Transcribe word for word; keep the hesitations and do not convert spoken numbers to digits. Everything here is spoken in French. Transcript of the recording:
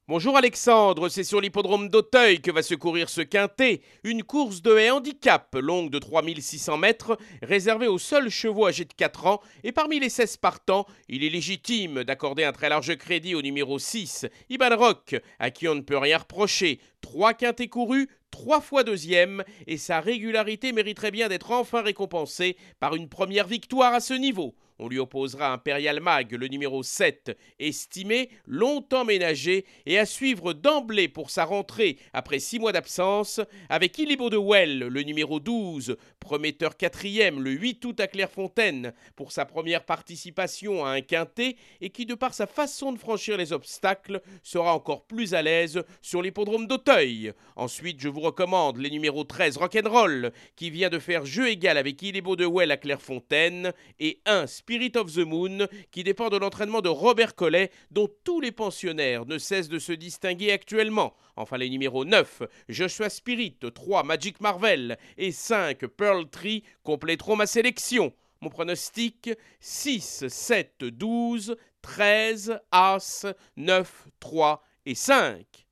Bonjour Alexandre, c'est sur l'hippodrome d'Auteuil que va se courir ce quintet, une course de haie handicap longue de trois mille six cents mètres, réservée aux seuls chevaux âgés de quatre ans, et parmi les seize partants, il est légitime d'accorder un très large crédit au numéro six, Iban Rock, à qui on ne peut rien reprocher. Trois quintets courus, trois fois deuxième, et sa régularité mériterait bien d'être enfin récompensée par une première victoire à ce niveau. On lui opposera Imperial Mag, le numéro sept, estimé, longtemps ménagé, et à suivre d'emblée pour sa rentrée après six mois d'absence, avec Illibo de Well, le numéro douze, prometteur quatrième le huit août à Clairefontaine pour sa première participation à un quintet, et qui, de par sa façon de franchir les obstacles, sera encore plus à l'aise sur l'hippodrome d'Auteuil. Ensuite, je vous recommande les numéros treize Rock'n'Roll, qui vient de faire jeu égal avec Illibo de Well à Clairefontaine, et un Spirit of the Moon, qui dépend de l'entraînement de Robert Collet, dont tous les pensionnaires ne cessent de se distinguer actuellement. Enfin, les numéros neuf, Joshua Spirit, trois Magic Marvel et cinq Pearl Tree compléteront ma sélection. Mon pronostic, six, sept, douze, treize, As, neuf, trois et cinq.